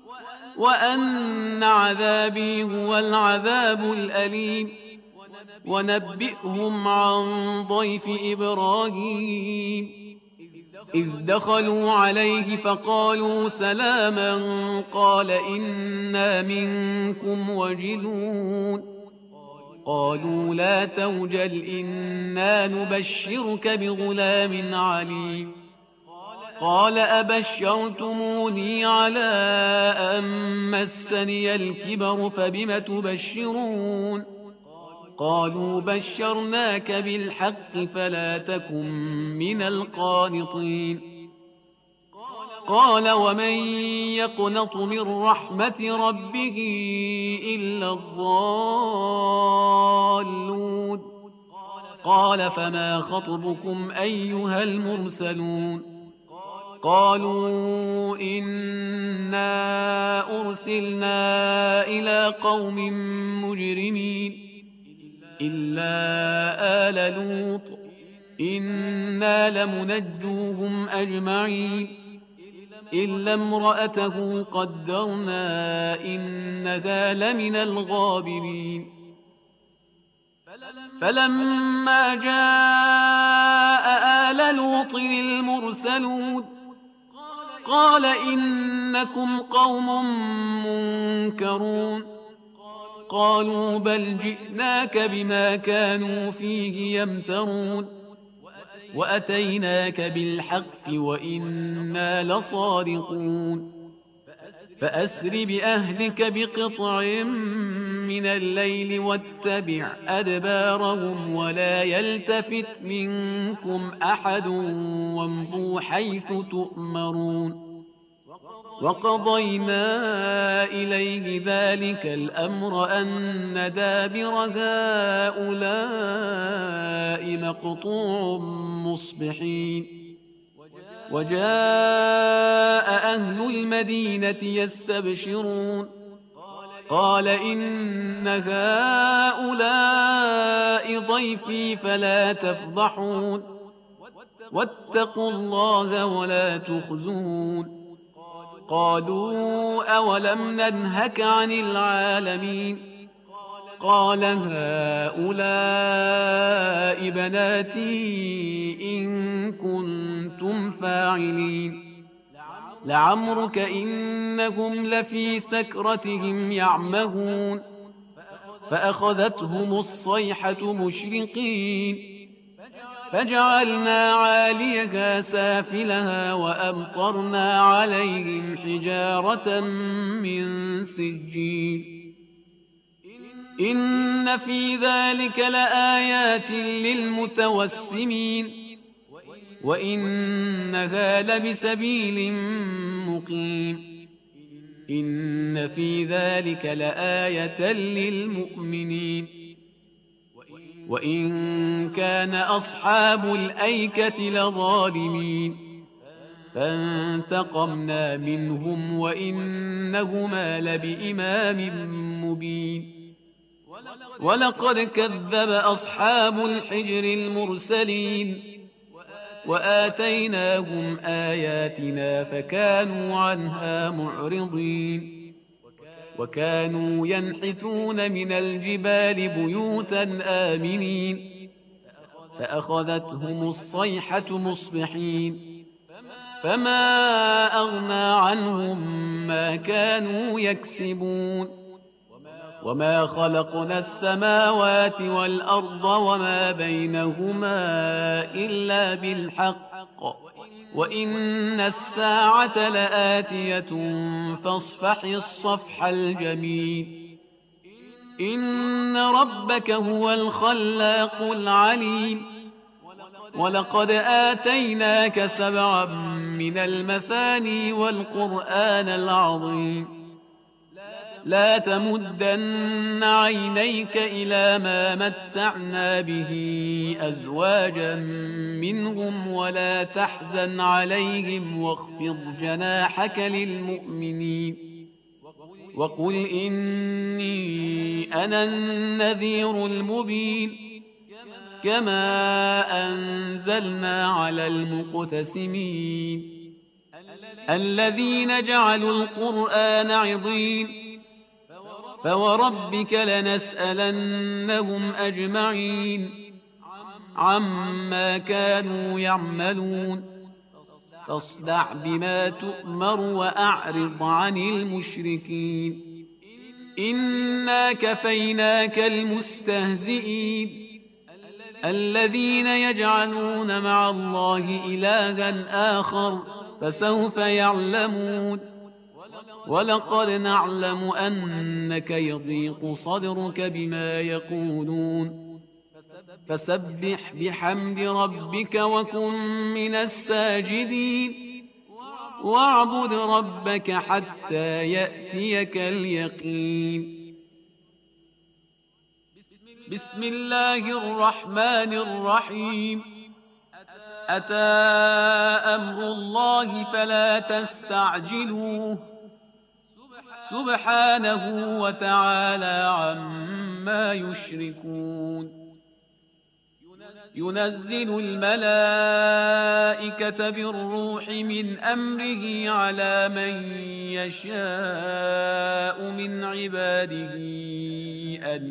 وأن عذابي هو العذاب الأليم ونبئهم عن ضيف إبراهيم إذ دخلوا عليه فقالوا سلاما قال إنا منكم وجلون قالوا لا توجل إنا نبشرك بغلام عليم قال أبشرتموني على أن مسني الكبر فبم تبشرون قالوا بشرناك بالحق فلا تكن من القانطين قال ومن يقنط من رحمة ربه إلا الضالون قال فما خطبكم أيها المرسلون قالوا إنا أرسلنا إلى قوم مجرمين إلا آل لوط إنا لمنجوهم أجمعين إلا امرأته قدرنا إنها لمن الغابرين فلما جاء آل لوط المرسلون قال إنكم قوم منكرون قالوا بل جئناك بما كانوا فيه يمترون وأتيناك بالحق وإنا لصادقون فأسر بأهلك بقطع من الليل واتبع أدبارهم ولا يلتفت منكم أحد وامضوا حيث تؤمرون وقضينا إليه ذلك الأمر أن دابر هؤلاء مقطوع مصبحين وجاء أهل المدينة يستبشرون قال إن هؤلاء ضيفي فلا تفضحون واتقوا الله ولا تخزون قالوا أولم ننهك عن العالمين قال هؤلاء بناتي إن كنتم فاعلين لعمرك إنهم لفي سكرتهم يعمهون فأخذتهم الصيحة مشرقين فجعلنا عاليها سافلها وأمطرنا عليهم حجارة من سجيل إن في ذلك لآيات للمتوسمين وإنها لبسبيل مقيم إن في ذلك لآية للمؤمنين وإن كان أصحاب الأيكة لظالمين فانتقمنا منهم وإنهما لبإمام مبين ولقد كذب أصحاب الحجر المرسلين وآتيناهم آياتنا فكانوا عنها معرضين وكانوا ينحتون من الجبال بيوتا آمنين فأخذتهم الصيحة مصبحين فما أغنى عنهم ما كانوا يكسبون وما خلقنا السماوات والأرض وما بينهما إلا بالحق وإن الساعة لآتية فاصفح الصفح الجميل إن ربك هو الخلاق العليم ولقد آتيناك 7 من المثاني والقرآن العظيم لا تمدن عينيك إلى ما متعنا به أزواجا منهم ولا تحزن عليهم واخفض جناحك للمؤمنين وقل إني أنا النذير المبين كما أنزلنا على المقتسمين الذين جعلوا القرآن عضين فوربك لنسألنهم أجمعين عما كانوا يعملون فاصدع بما تؤمر وأعرض عن المشركين إنا كفيناك المستهزئين الذين يجعلون مع الله إلها آخر فسوف يعلمون ولقد نعلم أنك يضيق صدرك بما يقولون فسبح بحمد ربك وكن من الساجدين واعبد ربك حتى يأتيك اليقين. بسم الله الرحمن الرحيم. أتى أمر الله فلا تستعجلوه سبحانه وتعالى عما يشركون. ينزل الملائكة بالروح من أمره على من يشاء من عباده أن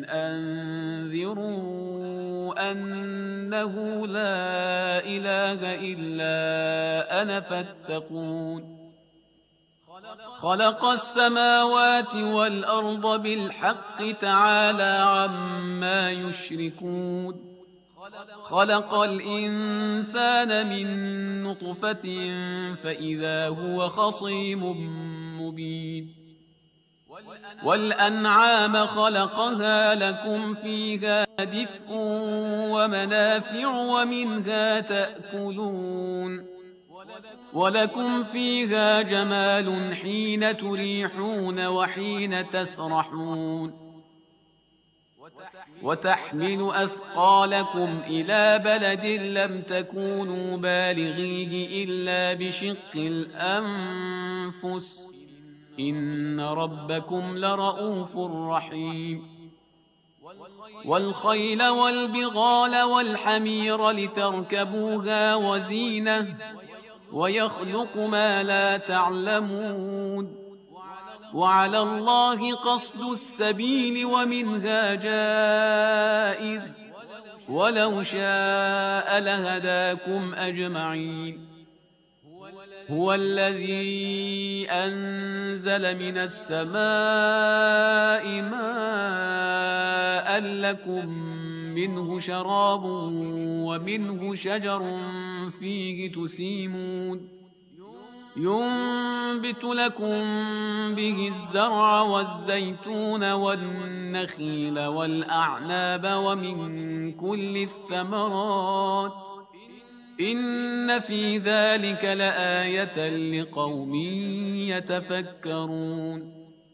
أنذروا أنه لا إله إلا أنا فاتقون. خلق السماوات والأرض بالحق تعالى عما يشركون. خلق الإنسان من نطفة فإذا هو خصيم مبين. والأنعام خلقها لكم فيها دفء ومنافع ومنها تأكلون ولكم فيها جمال حين تريحون وحين تسرحون. وتحمل أثقالكم إلى بلد لم تكونوا بالغيه إلا بشق الأنفس إن ربكم لرؤوف رحيم. والخيل والبغال والحمير لتركبوها وزينة ويخلق ما لا تعلمون. وعلى الله قصد السبيل ومنها جائر ولو شاء لهداكم أجمعين. هو الذي أنزل من السماء ماء لكم منه شراب ومنه شجر فيه تسيمون. ينبت لكم به الزرع والزيتون والنخيل والأعناب ومن كل الثمرات إن في ذلك لآية لقوم يتفكرون.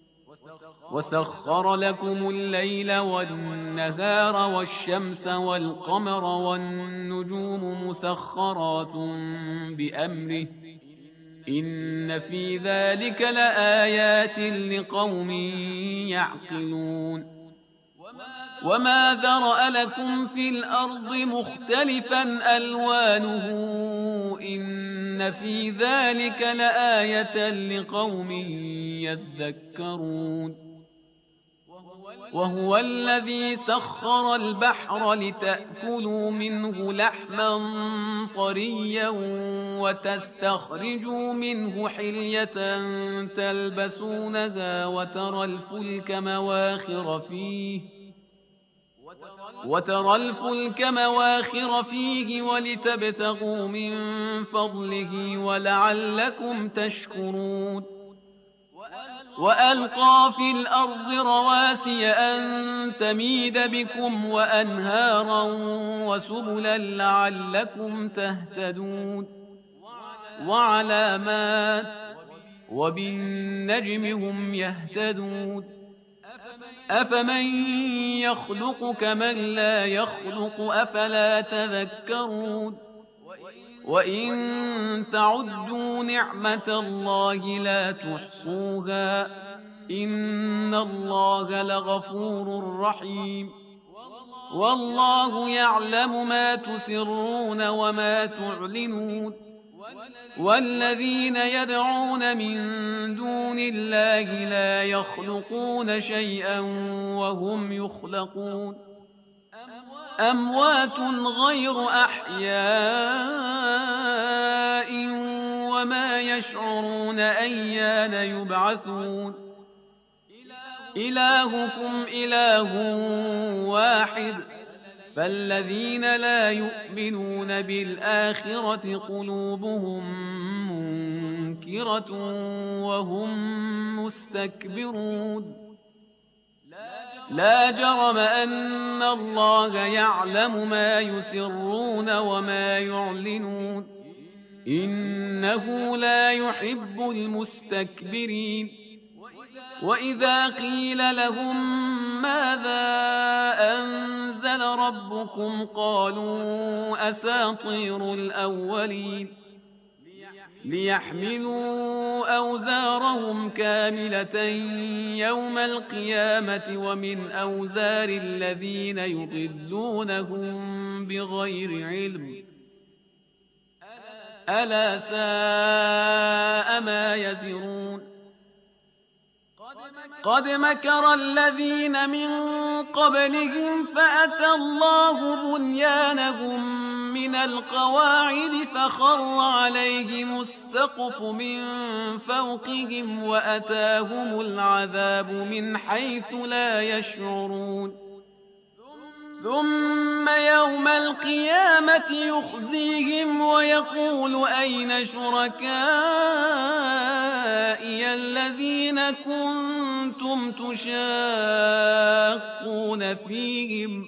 وسخر لكم الليل والنهار والشمس والقمر والنجوم مسخرات بأمره إن في ذلك لآيات لقوم يعقلون. وما ذرأ لكم في الأرض مختلفا ألوانه إن في ذلك لآية لقوم يذكرون. وهو الذي سخر البحر لتأكلوا منه لحما طريا وتستخرجوا منه حلية تلبسونها وترى الفلك مواخر فيه ولتبتغوا من فضله ولعلكم تشكرون. وألقى في الأرض رواسي أن تميد بكم وأنهارا وسبلا لعلكم تهتدون. وعلامات وبالنجم هم يهتدون. أفمن يخلق كمن لا يخلق أفلا تذكرون. وإن تعدوا نعمة الله لا تحصوها إن الله لغفور رحيم. والله يعلم ما تسرون وما تعلنون. والذين يدعون من دون الله لا يخلقون شيئا وهم يخلقون. أموات غير أحياء وما يشعرون أيان يبعثون. إلهكم إله واحد فالذين لا يؤمنون بالآخرة قلوبهم تذكرة وهم مستكبرون لا جرم أن الله يعلم ما يسرون وما يعلنون إنه لا يحب المستكبرين وإذا قيل لهم ماذا أنزل ربكم قالوا أساطير الأولين ليحملوا أوزارهم كاملة يوم القيامة ومن أوزار الذين يضلونهم بغير علم ألا ساء ما يزرون قد مكر الذين من قبلهم فأتى الله بنيانهم من القواعد فخر عليهم السقف من فوقهم وأتاهم العذاب من حيث لا يشعرون ثم يوم القيامة يخزيهم ويقول أين شركائي الذين كنتم تشاقون فيهم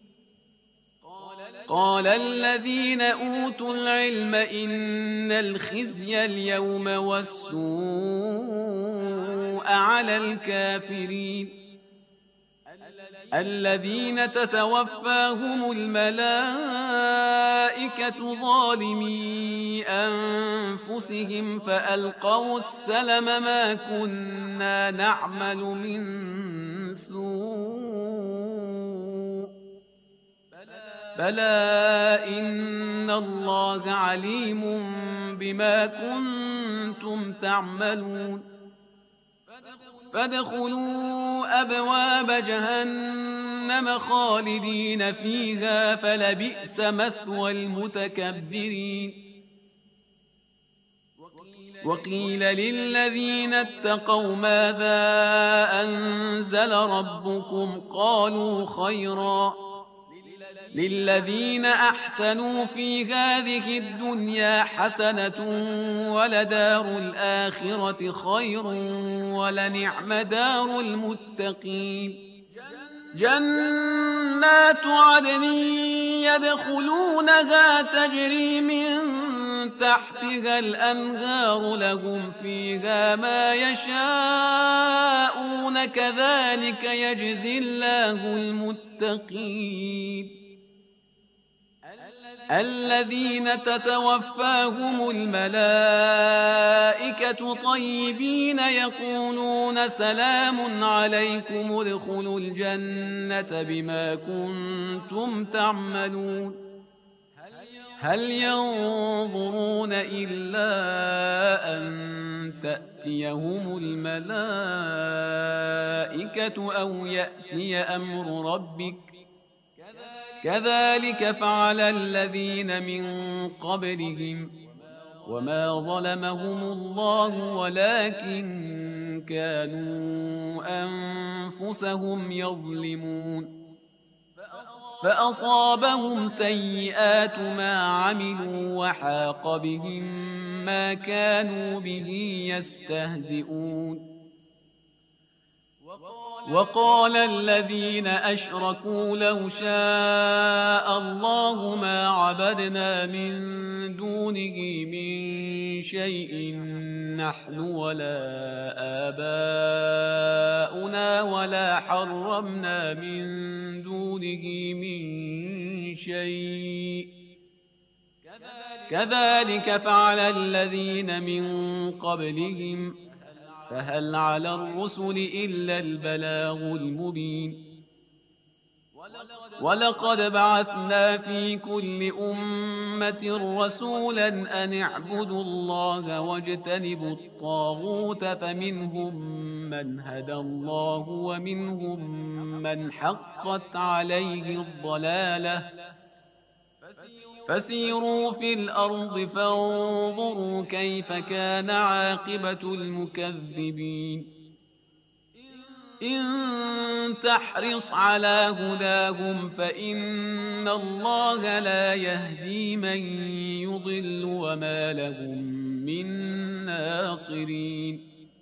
قال الذين أوتوا العلم إن الخزي اليوم والسوء على الكافرين الذين تتوفاهم الملائكة ظالمي أنفسهم فألقوا السلم ما كنا نعمل من سوء بلى إن الله عليم بما كنتم تعملون فادخلوا أبواب جهنم خالدين فيها فلبئس مثوى المتكبرين وقيل للذين اتقوا ماذا أنزل ربكم قالوا خيرا للذين أحسنوا في هذه الدنيا حسنة ولدار الآخرة خير ولنعم دار المتقين جنات عدن يدخلونها تجري من تحتها الأنهار لهم فيها ما يشاءون كذلك يجزي الله المتقين الذين تتوفاهم الملائكة طيبين يقولون سلام عليكم ادخلوا الجنة بما كنتم تعملون هل ينظرون إلا أن تأتيهم الملائكة أو يأتي أمر ربك كذلك فعل الذين من قبلهم وما ظلمهم الله ولكن كانوا أنفسهم يظلمون فأصابهم سيئات ما عملوا وحاق بهم ما كانوا به يستهزئون وقال الذين أشركوا لو شاء الله ما عبدنا من دونه من شيء نحن ولا آباؤنا ولا حرمنا من دونه من شيء كذلك فعل الذين من قبلهم فهل على الرسل إلا البلاغ المبين ولقد بعثنا في كل أمة رسولا أن اعبدوا الله واجتنبوا الطاغوت فمنهم من هدى الله ومنهم من حقت عليه الضلالة فسيروا في الأرض فانظروا كيف كان عاقبة المكذبين إن تحرص على هداهم فإن الله لا يهدي من يضل وما لهم من ناصرين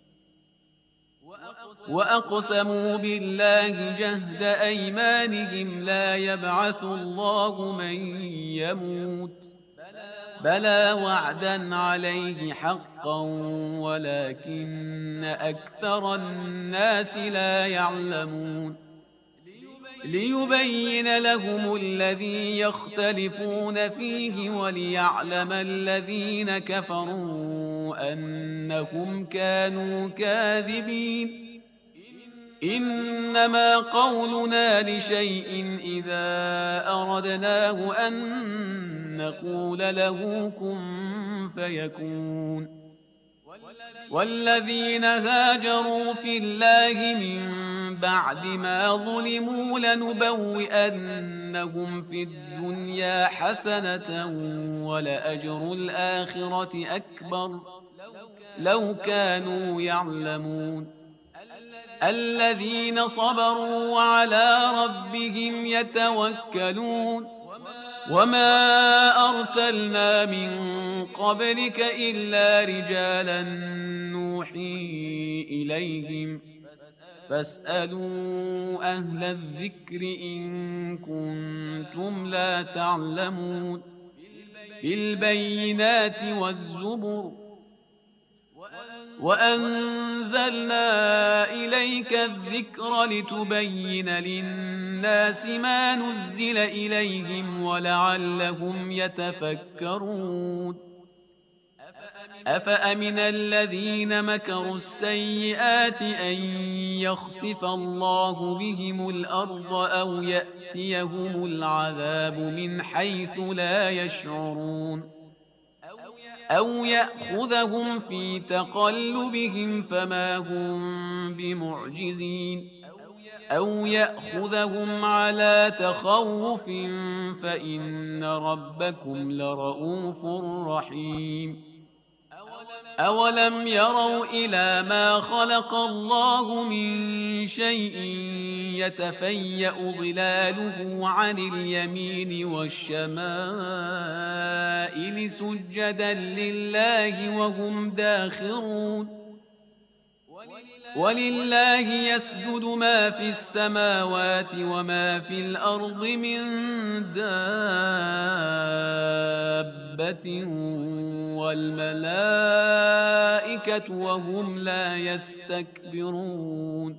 وأقسموا بالله جهد أيمانهم لا يبعث الله من يموت بلى وعدا عليه حقا ولكن أكثر الناس لا يعلمون ليبين لهم الذي يختلفون فيه وليعلم الذين كفروا أنهم كانوا كاذبين إنما قولنا لشيء إذا أردناه أن نقول له كن فيكون والذين هاجروا في الله من بعد ما ظلموا لنبوئنهم في الدنيا حسنة ولأجر الآخرة أكبر لو كانوا يعلمون الذين صبروا وعلى ربهم يتوكلون وما أرسلنا من قبلك إلا رجالا نوحي إليهم فاسألوا أهل الذكر إن كنتم لا تعلمون بالبينات والزبر وأنزلنا إليك الذكر لتبين للناس ما نزل إليهم ولعلهم يتفكرون أفأمن الذين مكروا السيئات أن يخسف الله بهم الأرض أو يأتيهم العذاب من حيث لا يشعرون أو يأخذهم في تقلبهم فما هم بمعجزين أو يأخذهم على تخوف فإن ربكم لرؤوف رحيم أولم يروا إلى ما خلق الله من شيء يتفيأ ظلاله عن اليمين والشمائل سجدا لله وهم داخرون ولله يسجد ما في السماوات وما في الأرض من دابة والملائكة وهم لا يستكبرون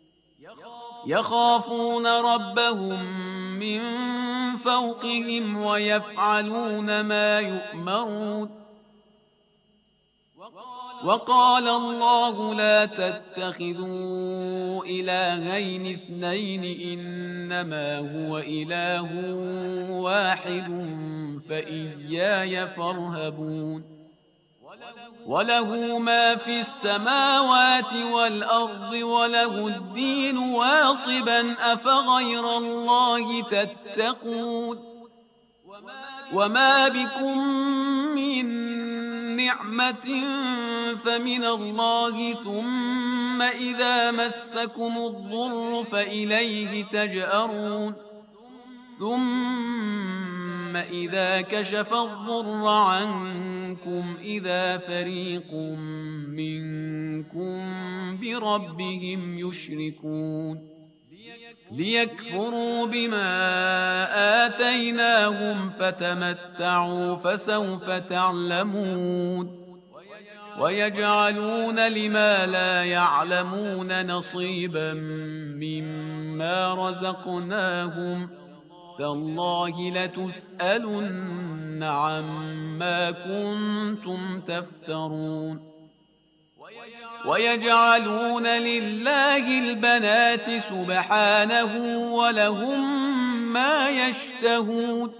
يخافون ربهم من فوقهم ويفعلون ما يؤمرون وقال الله لا تتخذوا إلهين اثنين إنما هو إله واحد فإياي فارهبون وله ما في السماوات والأرض وله الدين واصبا أفغير الله تتقون وما بكم من نعمة فمن الله ثم إذا مسكم الضر فإليه تجأرون ثم إذا كشف الضر عنكم إذا فريق منكم بربهم يشركون ليكفروا بما آتيناهم فتمتعوا فسوف تعلمون ويجعلون لما لا يعلمون نصيبا مما رزقناهم تالله لتسألن عما كنتم تفترون ويجعلون لله البنات سبحانه ولهم ما يشتهون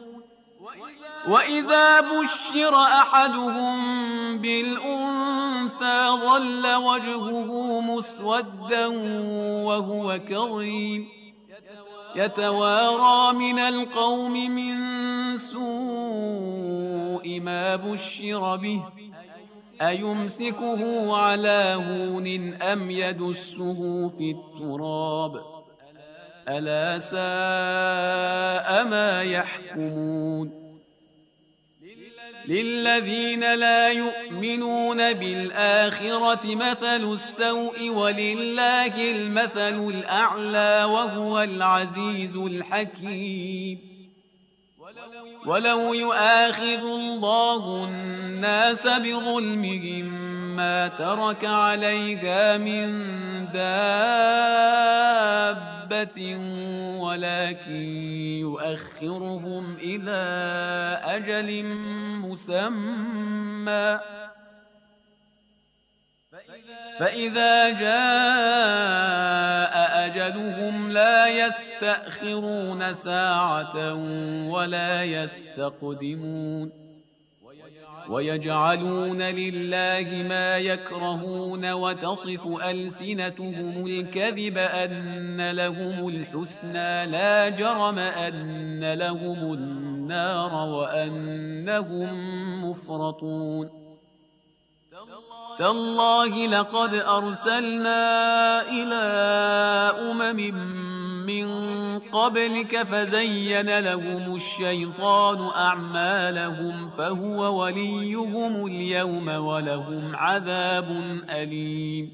وإذا بشر أحدهم بالأنثى ظل وجهه مسودا وهو كظيم يتوارى من القوم من سوء ما بشر به أيمسكه على هون أم يدسه في التراب ألا ساء ما يحكمون للذين لا يؤمنون بالآخرة مثل السوء ولله المثل الأعلى وهو العزيز الحكيم ولو يؤاخذ الله الناس بظلمهم ما ترك عليها من دابة ولكن يؤخرهم إلى أجل مسمى فإذا جاء أجلهم لا يستأخرون ساعة ولا يستقدمون ويجعلون لله ما يكرهون وتصف ألسنتهم الكذب أن لهم الحسنى لا جرم أن لهم النار وأنهم مفرطون تالله لقد أرسلنا إلى من قبلك فزين لهم الشيطان أعمالهم فهو وليهم اليوم ولهم عذاب أليم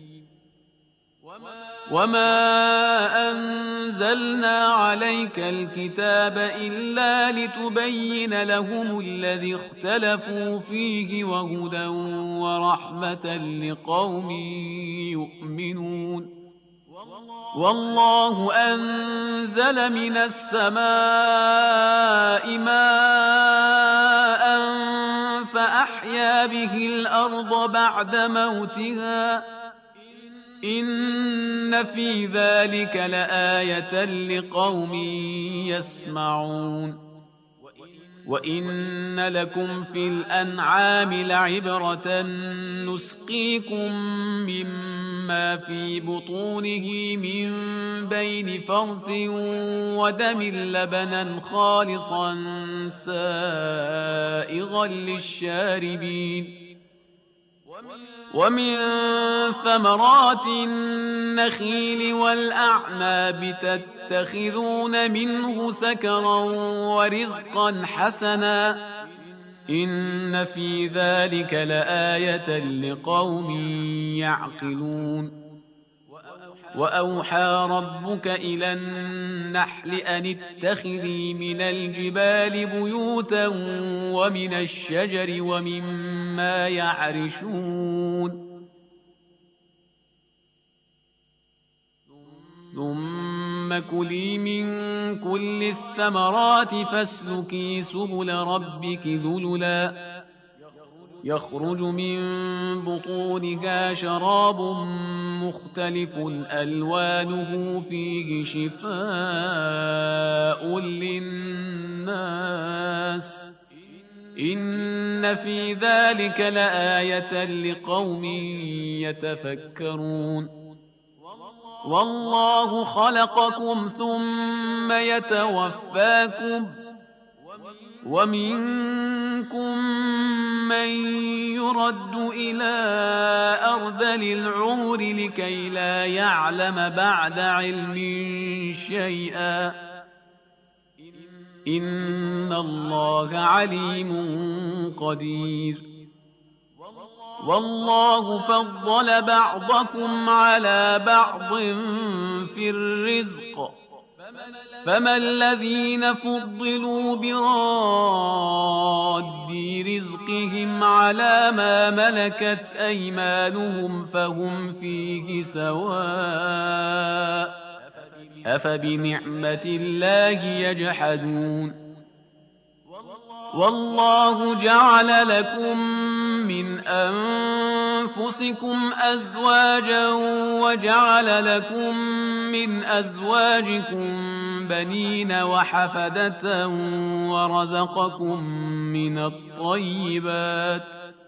وما أنزلنا عليك الكتاب إلا لتبين لهم الذي اختلفوا فيه وهدى ورحمة لقوم يؤمنون والله أنزل من السماء ماء فأحيا به الأرض بعد موتها إن في ذلك لآية لقوم يسمعون وإن لكم في الأنعام لعبرة نسقيكم مما في بطونه من بين فرث ودم لبنا خالصا سائغا للشاربين ومن ثمرات النخيل والأعناب تتخذون منه سكرا ورزقا حسنا إن في ذلك لآية لقوم يعقلون وأوحى ربك إلى النحل أن اتخذي من الجبال بيوتا ومن الشجر ومما يعرشون ثم كلي من كل الثمرات فاسلكي سبل ربك ذللا يخرج من بطونها شراب مختلف ألوانه فيه شفاء للناس إن في ذلك لآية لقوم يتفكرون والله خلقكم ثم يتوفاكم ومنكم من يرد إلى أرذل العمر لكي لا يعلم بعد علم شيئا إن الله عليم قدير والله فضل بعضكم على بعض في الرزق فما الذين فضلوا براد رزقهم على ما ملكت أيمانهم فهم فيه سواء أفبنعمة الله يجحدون والله جعل لكم من أنفسكم أزواجا وجعل لكم من أزواجكم بنين وحفدة ورزقكم من الطيبات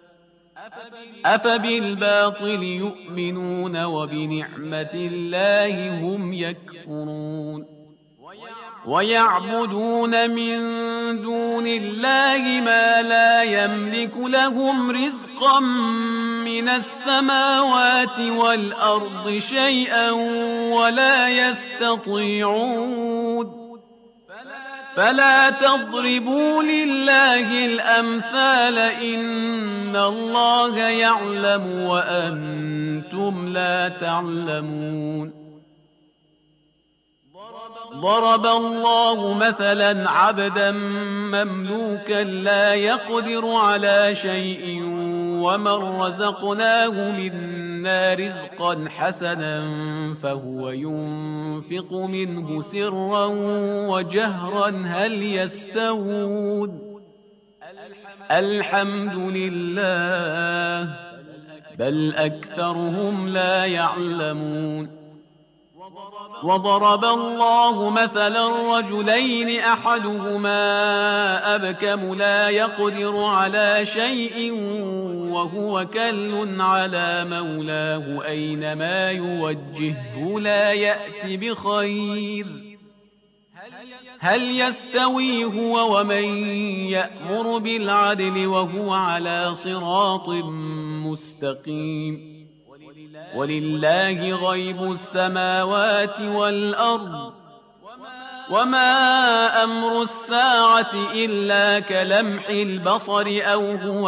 أفبالباطل يؤمنون وبنعمة الله هم يكفرون ويعبدون من دون الله ما لا يملك لهم رزقا من السماوات والأرض شيئا ولا يستطيعون فلا تضربوا لله الأمثال إن الله يعلم وأنتم لا تعلمون ضرب الله مثلا عبدا مملوكا لا يقدر على شيء ومن رزقناه منا رزقا حسنا فهو ينفق منه سرا وجهرا هل يستوون الحمد لله بل أكثرهم لا يعلمون وضرب الله مثلا رجلين أحدهما أبكم لا يقدر على شيء وهو كل على مولاه أينما يوجهه لا يأتي بخير هل يستوي هو ومن يأمر بالعدل وهو على صراط مستقيم ولله غيب السماوات والأرض وما أمر الساعة إلا كلمح البصر أو هو